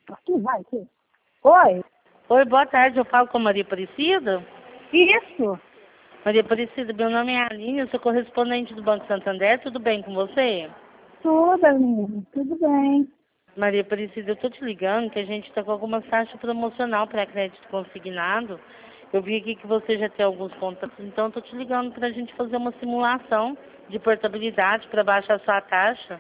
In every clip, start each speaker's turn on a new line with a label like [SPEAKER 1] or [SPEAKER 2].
[SPEAKER 1] Aqui, vai, aqui. Oi,
[SPEAKER 2] Oi, boa tarde. Eu falo com a Maria Aparecida.
[SPEAKER 1] isso?
[SPEAKER 2] Maria Aparecida, meu nome é Aline, eu sou correspondente do Banco Santander. Tudo bem com você?
[SPEAKER 1] Tudo, menino, tudo bem.
[SPEAKER 2] Maria Aparecida, eu estou te ligando que a gente está com alguma taxa promocional para crédito consignado. Eu vi aqui que você já tem alguns contatos, então estou te ligando para a gente fazer uma simulação de portabilidade para baixar a sua taxa.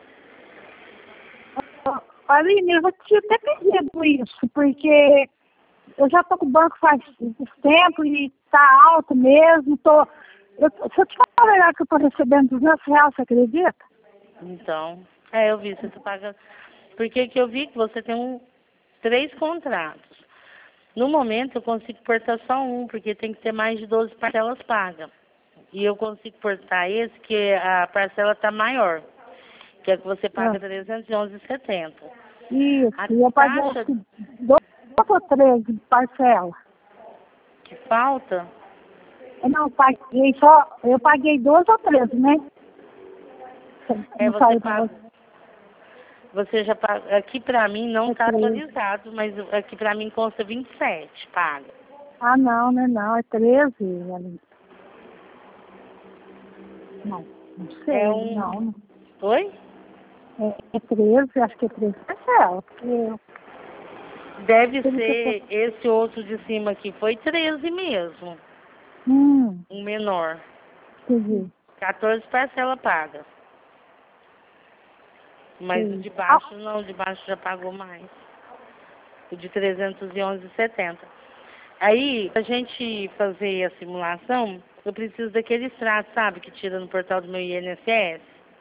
[SPEAKER 1] Aline, eu já tinha até perdido isso, porque eu já estou com o banco faz tempo e está alto mesmo. Se eu te falar a verdade que eu estou recebendo R$ 200, você acredita?
[SPEAKER 2] Então, eu vi, você tá pagando. Porque que eu vi que você tem 3 contratos. No momento eu consigo portar só um, porque tem que ter mais de 12 parcelas pagas. E eu consigo portar esse, que a parcela está maior, que é que você paga
[SPEAKER 1] Ah,
[SPEAKER 2] 311,70.
[SPEAKER 1] isso,
[SPEAKER 2] A
[SPEAKER 1] e eu paguei
[SPEAKER 2] taxa
[SPEAKER 1] acho que 2 ou 3 de parcela.
[SPEAKER 2] que falta,
[SPEAKER 1] Eu paguei 2 ou 13, né? Não
[SPEAKER 2] você
[SPEAKER 1] saiu para
[SPEAKER 2] paga,
[SPEAKER 1] você.
[SPEAKER 2] você já paga, aqui pra mim não
[SPEAKER 1] É
[SPEAKER 2] está
[SPEAKER 1] 13.
[SPEAKER 2] atualizado, mas aqui pra mim consta 27 paga.
[SPEAKER 1] Ah, não, né? Não, é 13, Aline. Não, não
[SPEAKER 2] É
[SPEAKER 1] sei,
[SPEAKER 2] um,
[SPEAKER 1] não.
[SPEAKER 2] oi?
[SPEAKER 1] É 13, acho que é 13 parcelas. Porque
[SPEAKER 2] Deve
[SPEAKER 1] pelo que eu tô...
[SPEAKER 2] ser esse outro de cima aqui, foi 13 mesmo,
[SPEAKER 1] Hum,
[SPEAKER 2] um menor.
[SPEAKER 1] entendi.
[SPEAKER 2] 14 parcela paga. Mas o
[SPEAKER 1] Entendi.
[SPEAKER 2] de baixo não, o de baixo já pagou mais. O de 311,70. Aí, pra gente fazer a simulação, eu preciso daquele extrato, sabe, que tira no portal do meu INSS.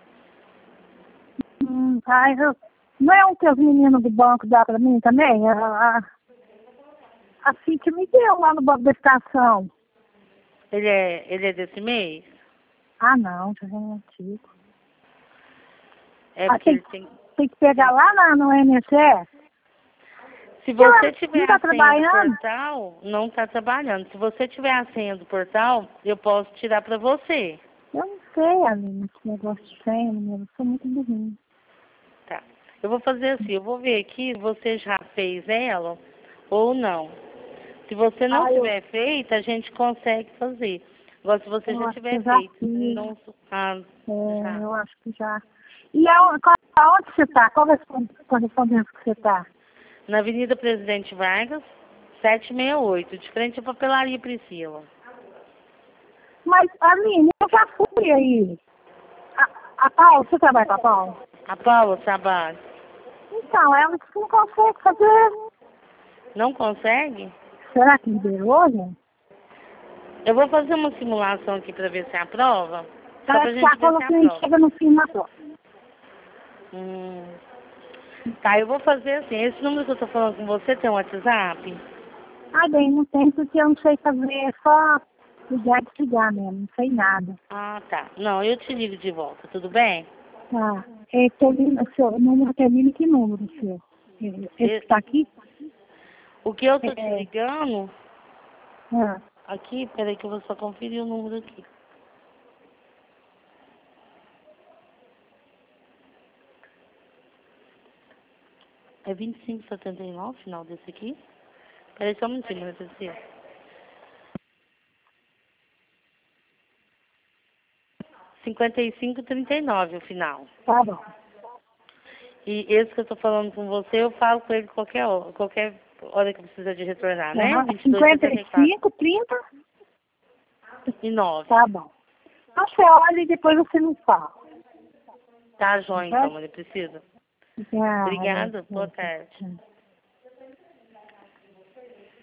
[SPEAKER 1] Não é um que os meninos do banco dão para mim também? Assim que me deu lá no banco da estação.
[SPEAKER 2] Ele é desse mês?
[SPEAKER 1] Ah, não, já é antigo.
[SPEAKER 2] É
[SPEAKER 1] Ah,
[SPEAKER 2] porque ele tem...
[SPEAKER 1] tem que pegar lá no INSS?
[SPEAKER 2] Se
[SPEAKER 1] Ela
[SPEAKER 2] você
[SPEAKER 1] não
[SPEAKER 2] tiver
[SPEAKER 1] está
[SPEAKER 2] a senha do
[SPEAKER 1] trabalhando?
[SPEAKER 2] portal, não está trabalhando. Se você tiver a senha do portal, eu posso tirar para você.
[SPEAKER 1] Eu não sei, Aline, esse negócio de senha, menino. Eu sou muito burrinho.
[SPEAKER 2] Tá. Eu vou fazer assim, eu vou ver aqui se você já fez ela ou não. Se você não
[SPEAKER 1] Ah,
[SPEAKER 2] tiver feito, a gente consegue fazer. Agora, se você
[SPEAKER 1] eu
[SPEAKER 2] já
[SPEAKER 1] acho que
[SPEAKER 2] tiver
[SPEAKER 1] eu já
[SPEAKER 2] feito,
[SPEAKER 1] fiz.
[SPEAKER 2] não... Ah, já.
[SPEAKER 1] Eu acho que já. E aonde você está? Qual correspondência que você está?
[SPEAKER 2] Na Avenida Presidente Vargas, 768, de frente à Papelaria Priscila.
[SPEAKER 1] Mas, Aline, eu já fui aí. A Paula, você trabalha com a Paula?
[SPEAKER 2] A Paula trabalha.
[SPEAKER 1] Então, ela disse que não consegue fazer.
[SPEAKER 2] Não consegue?
[SPEAKER 1] Será que liberou, gente?
[SPEAKER 2] Eu vou fazer uma simulação aqui para ver se aprova. Só pra
[SPEAKER 1] Parece que
[SPEAKER 2] gente
[SPEAKER 1] ela
[SPEAKER 2] ver
[SPEAKER 1] falou
[SPEAKER 2] se
[SPEAKER 1] que a gente
[SPEAKER 2] aprova.
[SPEAKER 1] chega no fim na prova.
[SPEAKER 2] Tá, eu vou fazer assim. Esse número que eu tô falando com você tem um WhatsApp?
[SPEAKER 1] Ah, bem, não tem, porque eu não sei fazer, é só ligar e desligar mesmo, não sei nada.
[SPEAKER 2] Ah, tá. Não, eu te ligo de volta, tudo bem?
[SPEAKER 1] Tá. O número termina que número, seu? Esse que
[SPEAKER 2] E-
[SPEAKER 1] está aqui?
[SPEAKER 2] O que eu tô te
[SPEAKER 1] É,
[SPEAKER 2] ligando
[SPEAKER 1] ah,
[SPEAKER 2] aqui, peraí que eu vou só conferir o número aqui. É 2579, final desse aqui? Peraí só um minutinho, meu Deus. 5539 o final.
[SPEAKER 1] tá bom.
[SPEAKER 2] E esse que eu tô falando com você, eu falo com ele qualquer hora que precisa de retornar, né? 2274
[SPEAKER 1] 55, 30?
[SPEAKER 2] e 9.
[SPEAKER 1] Tá bom. Então você olha e depois você me fala.
[SPEAKER 2] Tá, joia,
[SPEAKER 1] Tá?
[SPEAKER 2] então, Maria Precisa.
[SPEAKER 1] Obrigada.
[SPEAKER 2] Obrigada, boa tarde.